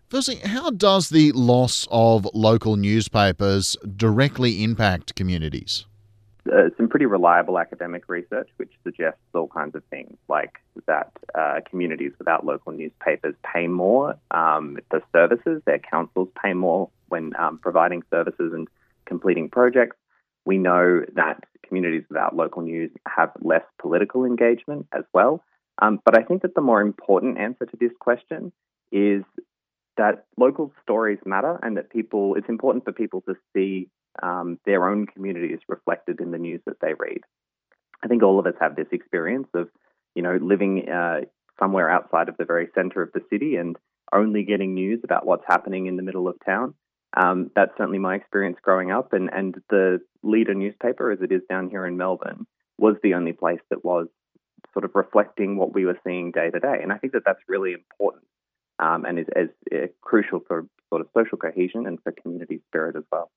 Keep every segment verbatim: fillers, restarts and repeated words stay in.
Firstly, how does the loss of local newspapers directly impact communities? Uh, some pretty reliable academic research which suggests all kinds of things, like that uh, communities without local newspapers pay more um, for services. Their councils pay more when um, providing services and completing projects. We know that communities without local news have less political engagement as well. Um, but I think that the more important answer to this question is that local stories matter, and that people it's important for people to see um, their own communities reflected in the news that they read. I think all of us have this experience of, you know, living uh, somewhere outside of the very center of the city and only getting news about what's happening in the middle of town. Um, that's certainly my experience growing up, and, and the Leader newspaper, as it is down here in Melbourne, was the only place that was sort of reflecting what we were seeing day to day. And I think that that's really important, um, and is, is uh, crucial for sort of social cohesion and for community spirit as well.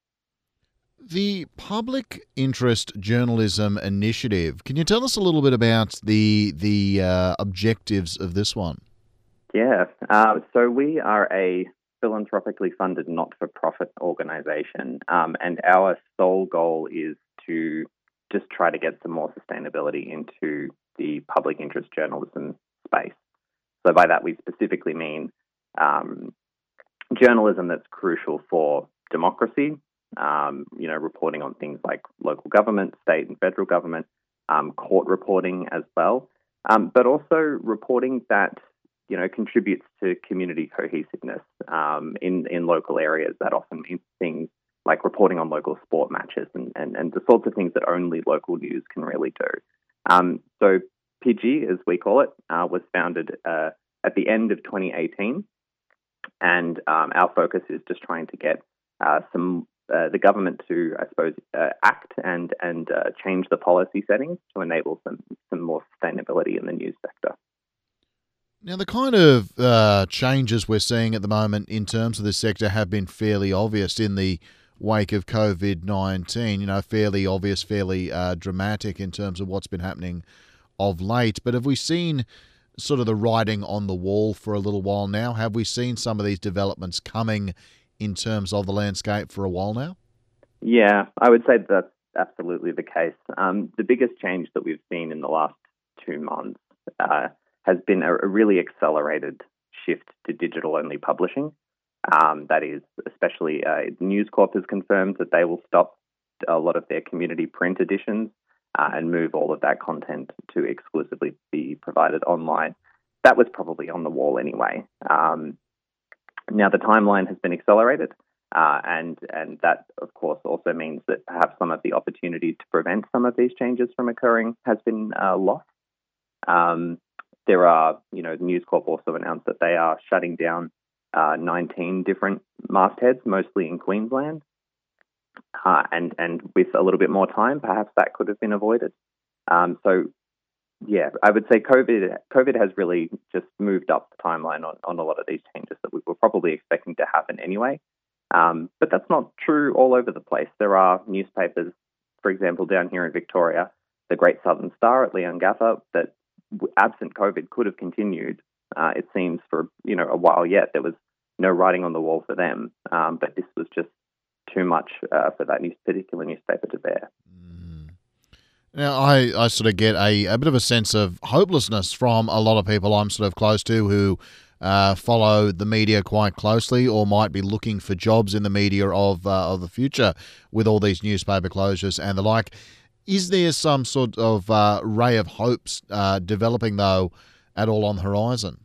The Public Interest Journalism Initiative. Can you tell us a little bit about the the uh, objectives of this one? Yeah, uh, so we are a philanthropically funded not-for-profit organisation, um, and our sole goal is to just try to get some more sustainability into the public interest journalism space. So by that we specifically mean um, journalism that's crucial for democracy, um, you know, reporting on things like local government, state and federal government, um, court reporting as well, um, but also reporting that, you know, contributes to community cohesiveness um, in, in local areas. That often means things like reporting on local sport matches and, and, and the sorts of things that only local news can really do. Um, so P G, as we call it, uh, was founded uh, at the end of twenty eighteen. And um, our focus is just trying to get uh, some uh, the government to, I suppose, uh, act and and uh, change the policy settings to enable some some more sustainability in the news sector. Now, the kind of uh, changes we're seeing at the moment in terms of this sector have been fairly obvious in the wake of COVID nineteen, you know, fairly obvious, fairly uh, dramatic in terms of what's been happening of late. But have we seen sort of the writing on the wall for a little while now? Have we seen some of these developments coming in terms of the landscape for a while now? Yeah, I would say that's absolutely the case. Um, the biggest change that we've seen in the last two months uh, has been a, a really accelerated shift to digital-only publishing. Um, that is, especially uh, News Corp has confirmed that they will stop a lot of their community print editions uh, and move all of that content to exclusively be provided online. That was probably on the wall anyway. Um, now the timeline has been accelerated, uh, and and that of course also means that perhaps some of the opportunity to prevent some of these changes from occurring has been uh, lost. Um, there are, you know, News Corp also announced that they are shutting down uh, nineteen different mastheads, mostly in Queensland. Uh, and and with a little bit more time, perhaps that could have been avoided. Um, so, yeah, I would say COVID COVID has really just moved up the timeline on, on a lot of these changes that we were probably expecting to happen anyway. Um, but that's not true all over the place. There are newspapers, for example, down here in Victoria, the Great Southern Star at Leongatha, that absent COVID could have continued. Uh, it seems for you know a while yet. There was no writing on the wall for them, um, but this was just too much uh, for that news, particular newspaper to bear. Now, I, I sort of get a, a bit of a sense of hopelessness from a lot of people I'm sort of close to who uh, follow the media quite closely or might be looking for jobs in the media of uh, of the future with all these newspaper closures and the like. Is there some sort of uh, ray of hopes uh, developing, though, at all on the horizon?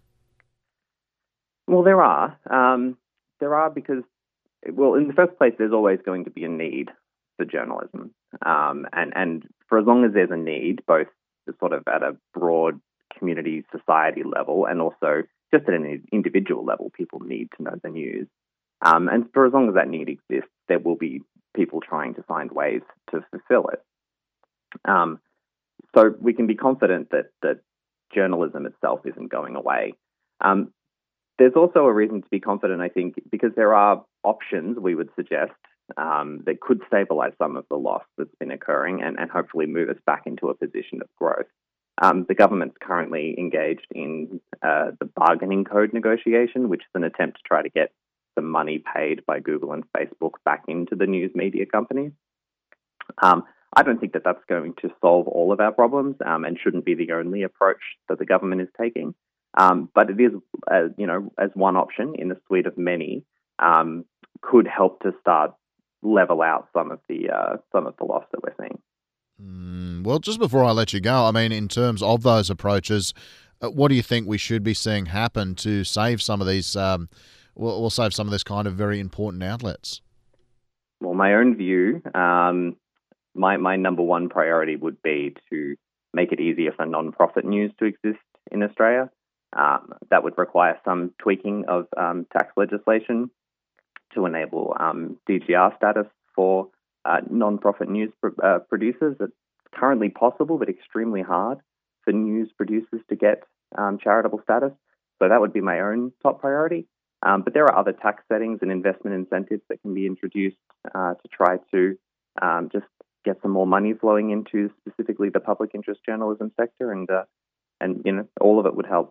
Well, there are. Um, there are because, well, in the first place, there's always going to be a need for journalism. Um, and, and for as long as there's a need, both sort of at a broad community society level and also just at an individual level, people need to know the news. Um, and for as long as that need exists, there will be people trying to find ways to fulfill it. Um, so we can be confident that, that journalism itself isn't going away. Um, there's also a reason to be confident, I think, because there are options we would suggest um, that could stabilise some of the loss that's been occurring and, and hopefully move us back into a position of growth. Um, the government's currently engaged in uh, the bargaining code negotiation, which is an attempt to try to get the money paid by Google and Facebook back into the news media companies. Um, I don't think that that's going to solve all of our problems um, and shouldn't be the only approach that the government is taking. Um, but it is, uh, you know, as one option in the suite of many, um, could help to start level out some of the uh, some of the loss that we're seeing. Mm, well, just before I let you go, I mean, in terms of those approaches, uh, what do you think we should be seeing happen to save some of these? Um, we'll, we'll save some of this kind of very important outlets. Well, my own view, um, my my number one priority would be to make it easier for non-profit news to exist in Australia. Um, that would require some tweaking of um, tax legislation to enable um, D G R status for uh, non-profit news pro- uh, producers. It's currently possible, but extremely hard for news producers to get um, charitable status. So that would be my own top priority. Um, but there are other tax settings and investment incentives that can be introduced uh, to try to um, just get some more money flowing into specifically the public interest journalism sector, and uh, and you know all of it would help.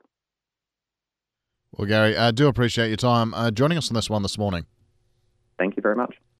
Well, Gary, I do appreciate your time uh, joining us on this one this morning. Thank you very much.